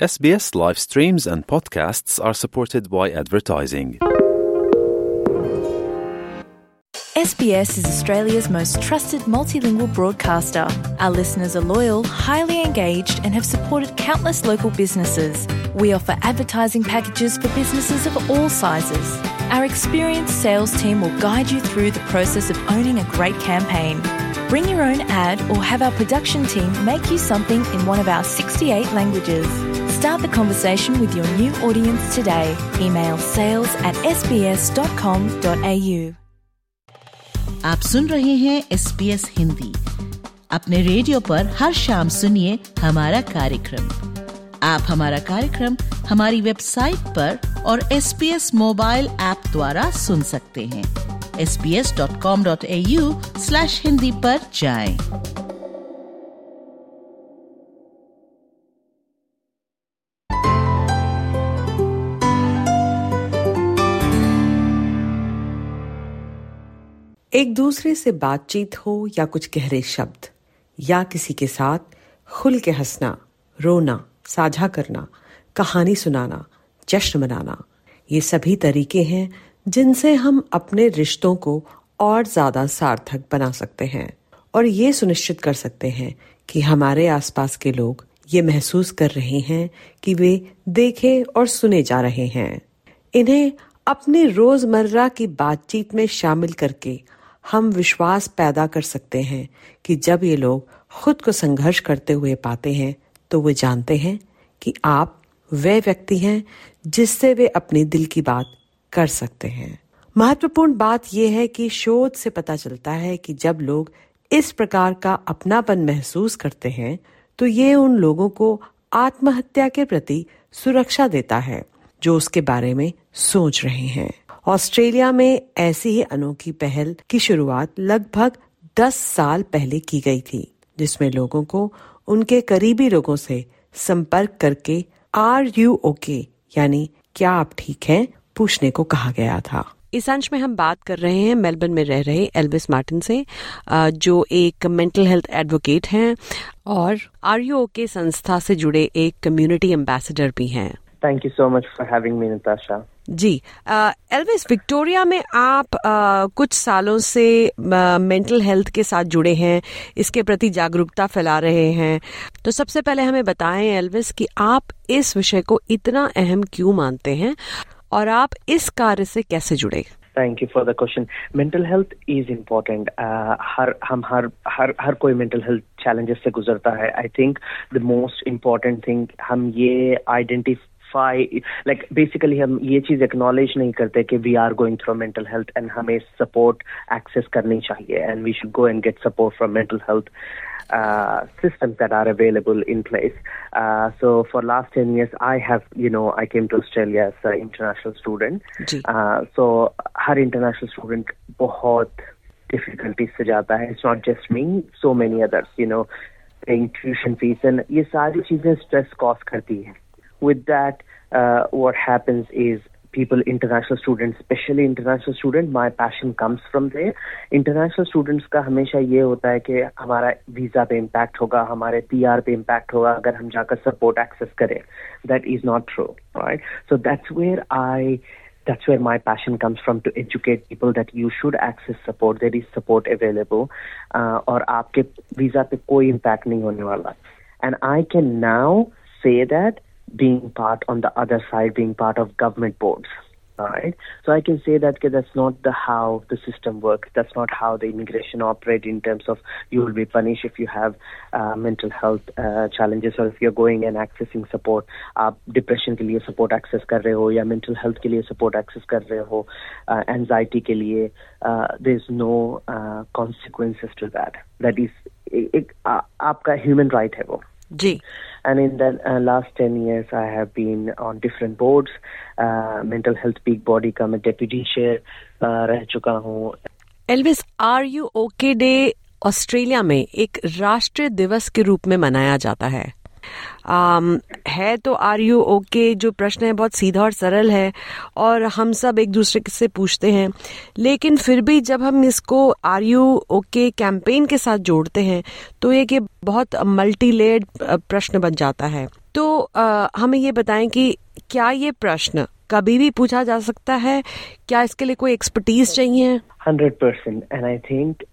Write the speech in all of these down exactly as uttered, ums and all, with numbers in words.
S B S live streams and podcasts are supported by advertising. S B S is Australia's most trusted multilingual broadcaster. Our listeners are loyal, highly engaged, and have supported countless local businesses. We offer advertising packages for businesses of all sizes. Our experienced sales team will guide you through the process of owning a great campaign. Bring your own ad or have our production team make you something in one of our sixty-eight languages. Start the conversation with your new audience today. Email sales at s b s dot com dot a u. आप सुन रहे हैं S B S Hindi. अपने radio पर हर शाम सुनिए हमारा कार्यक्रम। आप हमारा कार्यक्रम हमारी वेबसाइट पर और S B S mobile app द्वारा सुन सकते हैं। S B S dot com dot A U slash Hindi पर जाएं। एक दूसरे से बातचीत हो या कुछ गहरे शब्द या किसी के साथ खुल के हंसना, रोना, साझा करना, कहानी सुनाना, जश्न मनाना, ये सभी तरीके हैं जिनसे हम अपने रिश्तों को और ज्यादा सार्थक बना सकते हैं और ये सुनिश्चित कर सकते हैं कि हमारे आसपास के लोग ये महसूस कर रहे हैं कि वे देखे और सुने जा रहे हैं। इन्हें अपने रोजमर्रा की बातचीत में शामिल करके हम विश्वास पैदा कर सकते हैं कि जब ये लोग खुद को संघर्ष करते हुए पाते हैं तो वे जानते हैं कि आप वे व्यक्ति हैं जिससे वे अपने दिल की बात कर सकते हैं। महत्वपूर्ण बात यह है कि शोध से पता चलता है कि जब लोग इस प्रकार का अपनापन महसूस करते हैं तो ये उन लोगों को आत्महत्या के प्रति सुरक्षा देता है जो उसके बारे में सोच रहे हैं। ऑस्ट्रेलिया में ऐसी ही अनोखी पहल की शुरुआत लगभग दस साल पहले की गई थी, जिसमें लोगों को उनके करीबी लोगों से संपर्क करके आर यू ओके यानी क्या आप ठीक हैं पूछने को कहा गया था। इस अंश में हम बात कर रहे हैं मेलबर्न में रह रहे एल्विस मार्टिन से, जो एक मेंटल हेल्थ एडवोकेट हैं और आर यू ओके संस्था से जुड़े एक कम्युनिटी एम्बेसडर भी हैं। Thank you so much for having me, Natasha. जी, एल्विस, विक्टोरिया में आप आ, कुछ सालों से मेंटल हेल्थ के साथ जुड़े हैं, इसके प्रति जागरूकता फैला रहे हैं। तो सबसे पहले हमें बताएं एल्विस कि आप इस विषय को इतना अहम क्यों मानते हैं और आप इस कार्य से कैसे जुड़े? Thank you for the question. Mental health is important. Uh, हर हम हर हर हर कोई mental health challenges से गुजरता है. I think the most important thing हम ये identify like basically हम ये चीज acknowledge नहीं करते कि we are going through mental health and हमें support access करनी चाहिए and we should go and get support from mental health uh, systems that are available in place. Uh, so for last ten years I have, you know, I came to Australia as an international student. Uh, so her international student बहुत difficulties से जाता है. It's not just me, so many others, you know, paying tuition fees and ये सारी चीजें stress cause करती है. With that, uh, what happens is people, international students, especially international student, my passion comes from there. International students का हमेशा ये होता है कि हमारा वीजा पे impact होगा, हमारे पी आर पे impact होगा अगर हम जाकर support access करें. That is not true, right? So that's where I, that's where my passion comes from, to educate people that you should access support. There is support available, uh, और आपके visa पे कोई impact नहीं होने वाला. And I can now say that being part on the other side, being part of government boards, right? So I can say that okay, that's not the how the system works. That's not how the immigration operate in terms of you will be punished if you have uh, mental health uh, challenges or if you're going and accessing support. आप depression के लिए support access कर रहे हो या mental health के लिए support access कर रहे हो, uh, anxiety के लिए, uh, there's no uh, consequences to that. That is एक आपका human right है वो. जी. And in the uh, last ten years, I have been on different boards. Uh, mental health peak body का मैं deputy chair uh, रह चुका हूँ. Elvis, are you okay day Australia में एक राष्ट्रीय दिवस के रूप में मनाया जाता है। um, है तो आर यू ओके जो प्रश्न है बहुत सीधा और सरल है और हम सब एक दूसरे से पूछते हैं, लेकिन फिर भी जब हम इसको आर यू ओके कैंपेन के साथ जोड़ते हैं तो एक ये बहुत मल्टी लेयर्ड प्रश्न बन जाता है. तो uh, हमें ये बताएं कि क्या ये प्रश्न कभी भी पूछा जा सकता है? क्या इसके लिए कोई एक्सपर्टीज चाहिए? Hundred percent. And I think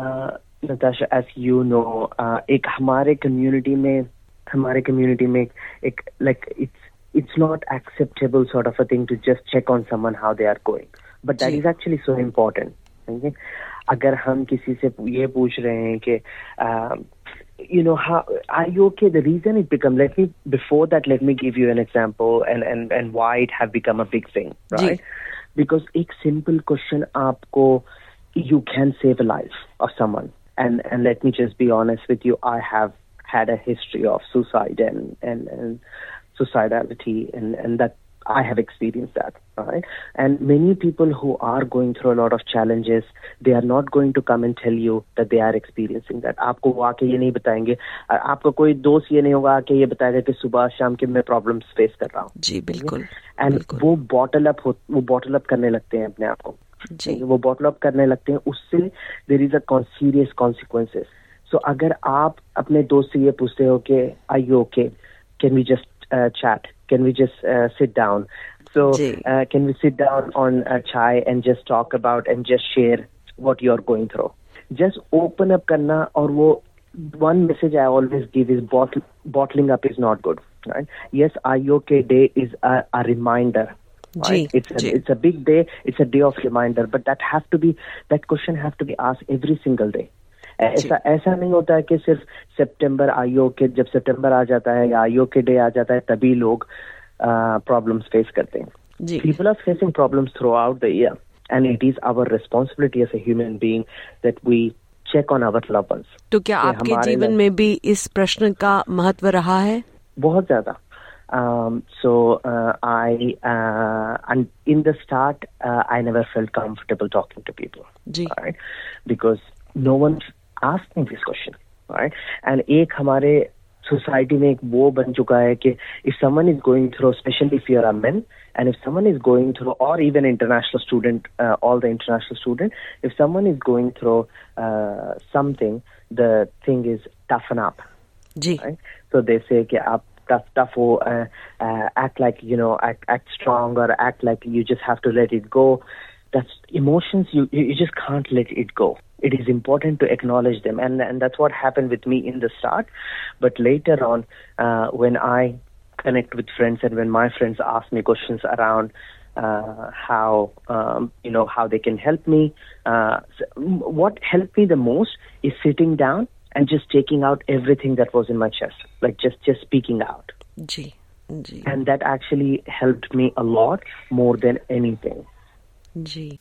Natasha, as you know, एक हमारे कम्युनिटी में हमारे कम्युनिटी में एक like it's it's not acceptable sort of a thing to just check on someone how they are going, but that is actually so important. अगर हम किसी से ये पूछ रहे हैं कि uh, you know, how are you okay? The reason it become, let me, before that, let me give you an example and, and, and why it have become a big thing, right? Gee. Because a simple question, aapko, you can save a life of someone. And, and let me just be honest with you, I have had a history of suicide and, and, and suicidality and, and that I have experienced that, right? And many people who are going through a lot of challenges, they are not going to come and tell you that they are experiencing that. आपको वो आके ये नहीं बताएंगे, आपको कोई दोस्त ये नहीं होगा आके ये बताएगा कि सुबह शाम के मैं प्रॉब्लम्स फेस कर रहा हूँ. जी बिल्कुल. एंड वो बॉटल अप वो बॉटल अप करने लगते हैं अपने आप को. जी. वो बॉटल अप करने लगते हैं, उससे there is a serious consequences. So अगर आप अपने दोस्त से ये पूछते हो कि are you okay, can we just chat, can we just uh, sit down, so uh, can we sit down on a chai and just talk about and just share what you're going through, just open up karna. Or wo one message I always give is bottle, bottling up is not good, right? Yes, are you okay day is a, a reminder, right? Gee, it's a, gee. it's a big day, it's a day of reminder, but that have to be, that question have to be asked every single day. ऐसा ऐसा नहीं होता है कि सिर्फ सितंबर IO के जब सितंबर आ जाता है या आईओ के डे आ जाता है तभी लोग प्रॉब्लम्स फेस करते हैं. People are facing problems throughout the year and it is our responsibility as a human being that we check on our loved ones. तो क्या आपके जीवन में भी इस प्रश्न का महत्व रहा है? बहुत ज्यादा. Um, so uh, I uh, and in the start uh, I never felt comfortable talking to people, right? Because no one asked me this question, right? And एक हमारे society में एक वो बन चुका है कि if someone is going through, especially if you are a man, and if someone is going through, or even international student, uh, all the international student, if someone is going through uh, something, the thing is toughen up. Ji. Right? So they say कि आप tough, tough, हो, uh, uh, act like, you know, act, act strong, or act like you just have to let it go. That's emotions, you, you just can't let it go. It is important to acknowledge them. And, and that's what happened with me in the start. But later on, uh, when I connect with friends and when my friends ask me questions around uh, how, um, you know, how they can help me, uh, what helped me the most is sitting down and just taking out everything that was in my chest. Like just, just speaking out. Gee, gee. And that actually helped me a lot more than anything. Gee.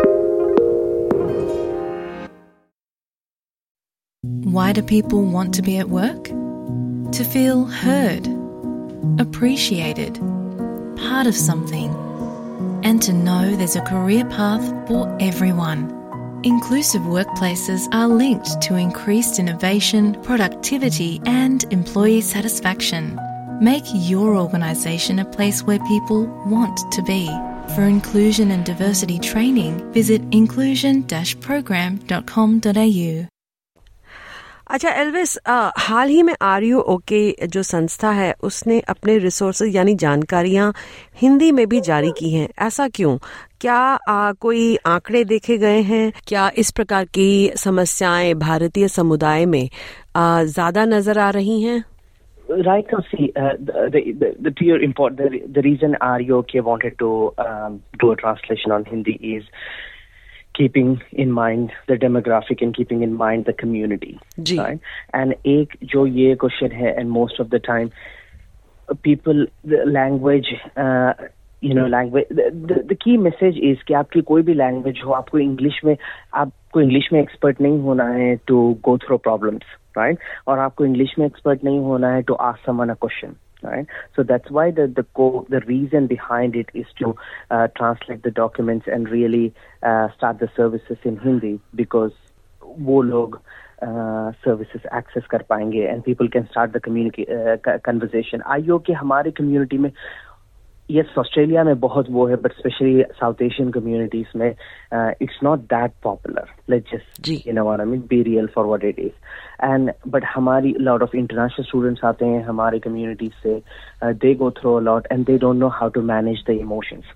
Why do people want to be at work? To feel heard, appreciated, part of something, and to know there's a career path for everyone. Inclusive workplaces are linked to increased innovation, productivity, and employee satisfaction. Make your organisation a place where people want to be. For inclusion and diversity training, visit inclusion dash program dot com dot a u. अच्छा Elvis, हाल ही में are you okay जो संस्था है उसने अपने resources यानी जानकारियां हिंदी में भी जारी की हैं. ऐसा क्यों? क्या आ, कोई आंकड़े देखे गए हैं? क्या इस प्रकार की समस्याएं भारतीय समुदाय में आ, ज्यादा नजर आ रही हैं? Right now, see, uh, the, the, the pure import, the, the reason R U O K wanted to um, do a translation on Hindi is keeping in mind the demographic and keeping in mind the community. Gee. Right? And एक जो ये question है, and most of the time, people, the language, uh, you know, language, the, the, the key message is कि आपकी कोई भी language हो, आपको English में, आपको English में expert नहीं होना है to go through problems. Right? और आपको इंग्लिश में एक्सपर्ट नहीं होना है to ask someone a question, right? So that's why the the co the reason behind it is to uh, translate the documents and really uh, start the services in Hindi, because वो लोग services access कर पाएंगे and people can start the communication conversation. आईओ के हमारे community में, yes Australia में बहुत वो है, but specially South Asian communities में it's not that popular, let's just you know what I mean, be real for what it is. And but हमारी लॉट ऑफ इंटरनेशनल स्टूडेंट्स आते हैं हमारे कम्युनिटी से, they go through a lot and they don't know how to manage the emotions.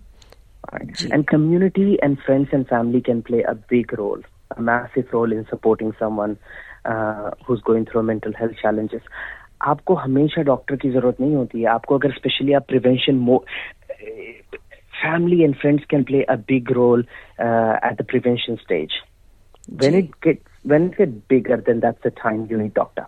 And community and friends and family can play a big role, a massive role in supporting someone uh, who's going through mental health challenges. आपको हमेशा doctor की जरूरत नहीं होती है, आपको अगर specially आप prevention, family and friends can play a big role uh, at the prevention stage. When it gets when it gets bigger, then that's the time you need doctor.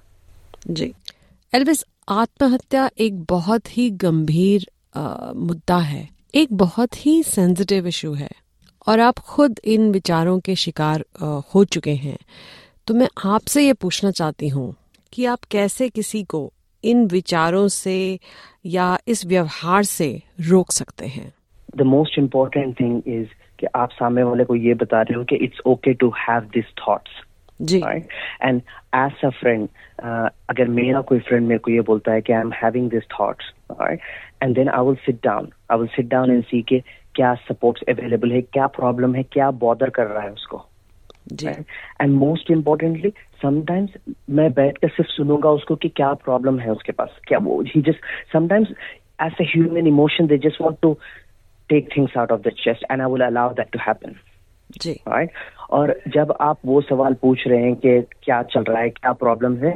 जी एल्विस, आत्महत्या एक बहुत ही गंभीर uh, मुद्दा है, एक बहुत ही सेंसिटिव इशू है और आप खुद इन विचारों के शिकार uh, हो चुके हैं। तो मैं आपसे ये पूछना चाहती हूँ कि आप कैसे किसी को इन विचारों से या इस व्यवहार से रोक सकते हैं? The most important thing is कि आप सामने वाले को ये बता रहे हो कि it's okay to have these thoughts. Ji. Right? And as a friend, uh, अगर मेरा कोई friend मेरे को ये बोलता है कि I'm having these thoughts, right? And then I will sit down. I will sit down and see कि क्या supports available है, क्या problem है, क्या bother कर रहा है उसको. Right? And most importantly, sometimes मैं बैठ कर सिर्फ सुनूंगा उसको कि क्या problem है उसके पास, क्या वो, he just, sometimes as a human emotion, they just want to take things out of the chest and I will allow that to happen. Ji. Right? और जब आप वो सवाल पूछ रहे हैं कि क्या चल रहा है, क्या प्रॉब्लम है,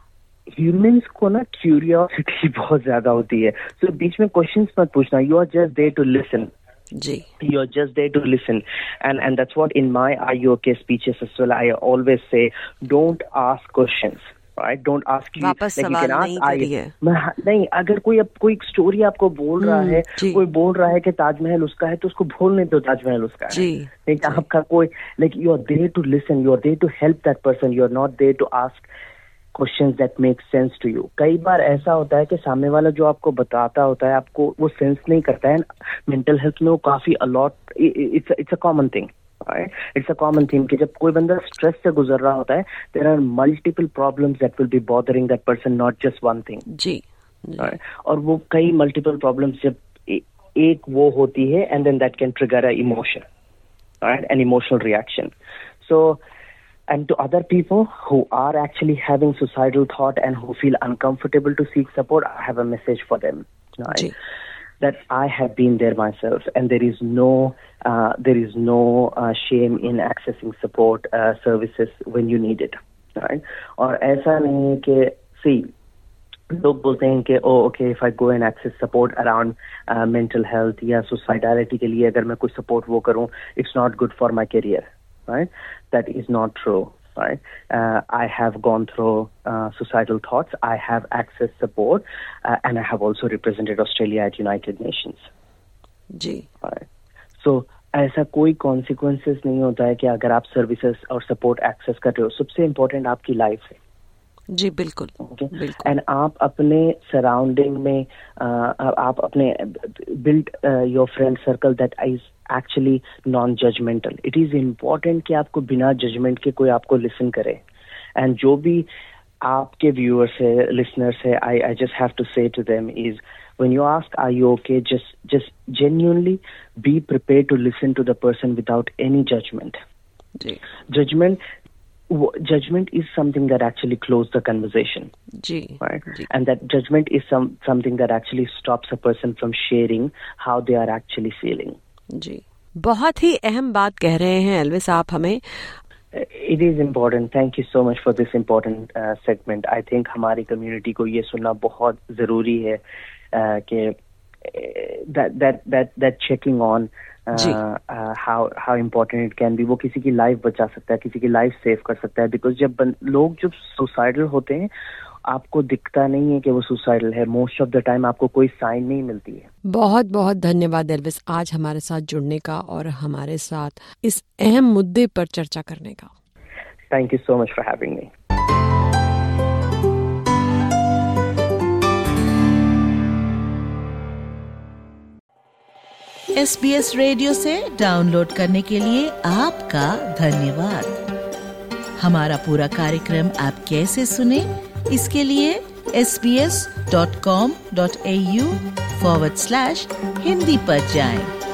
ह्यूमंस को ना क्यूरियोसिटी बहुत ज्यादा होती है, तो so, बीच में क्वेश्चंस मत पूछना, you are just there to listen. जी, you are just there to listen and and that's what in my IO के speeches as well I always say, don't ask questions, right? Don't ask, वापस सवाल नहीं करिए। नहीं, अगर कोई अब कोई स्टोरी आपको बोल रहा है, कोई बोल रहा है कि ताजमहल उसका है, तो उसको बोलने दो ताजमहल उसका है। लाइक आपका कोई, like you are there to listen, you are there to help that person, you are not there to ask questions that make sense to you. कई बार ऐसा होता है कि सामने वाला जो आपको बताता होता है आपको वो सेंस नहीं करता है। मेंटल हेल्थ में वो काफी a lot, it's it's a common thing, it's a common thing कि जब कोई बंदा स्ट्रेस से गुजर रहा होता है, there are multiple problems that will be bothering that person, not just one thing. जी, right? और वो कई मल्टीपल प्रॉब्लम्स जब ए, एक वो होती है, and then that can trigger a emotion, right, an emotional reaction. So and to other people who are actually having suicidal thought and who feel uncomfortable to seek support, I have a message for them, right? Gee. That I have been there myself, and there is no uh, there is no uh, shame in accessing support uh, services when you need it, right? और ऐसा नहीं है कि see, लोग बोलते हैं कि oh okay, if I go and access support around uh, mental health या suicidality के लिए अगर मैं कुछ support वो करूँ, it's not good for my career. Right? That is not true. Right? Uh, I have gone through uh, suicidal thoughts. I have accessed support, uh, and I have also represented Australia at United Nations. Ji. Right? So ऐसा कोई consequences नहीं होता है कि अगर आप services और support access कर रहे हो। सबसे important आपकी life है। जी बिल्कुल, okay? बिल्कुल। And आप अपने सराउंडिंग में uh, आप अपने build uh, your friend circle that is actually non-judgmental. It is important कि आपको बिना judgment के कोई आपको listen करे। And जो भी आपके viewers है, listeners है, I I just have to say to them is, when you ask are you okay, just just genuinely be prepared to listen to the person without any judgment. Ji. Judgment Judgment is something that actually closes the conversation. Ji, right? Ji. And that judgment is some something that actually stops a person from sharing how they are actually feeling. जी, बहुत ही अहम बात कह रहे हैं Elvis आप हमें। It is important. Thank you so much for this important uh, segment. I think हमारी community को ये सुनना बहुत जरूरी है uh, कि that that that that checking on uh, uh, how how important it can be. वो किसी की लाइफ बचा सकता है, किसी की लाइफ सेव कर सकता है। बिकॉज जब बन, लोग जब सुसाइडल होते हैं आपको दिखता नहीं है कि वो सुसाइडल है। मोस्ट ऑफ द टाइम आपको कोई साइन नहीं मिलती है। बहुत बहुत धन्यवाद एल्विस आज हमारे साथ जुड़ने का और हमारे साथ इस अहम मुद्दे पर चर्चा करने का। Thank you so much for having me. S B S radio से डाउनलोड करने के लिए आपका धन्यवाद। हमारा पूरा कार्यक्रम आप कैसे सुने, इसके लिए S B S dot com dot A U forward slash Hindi पर जाएं।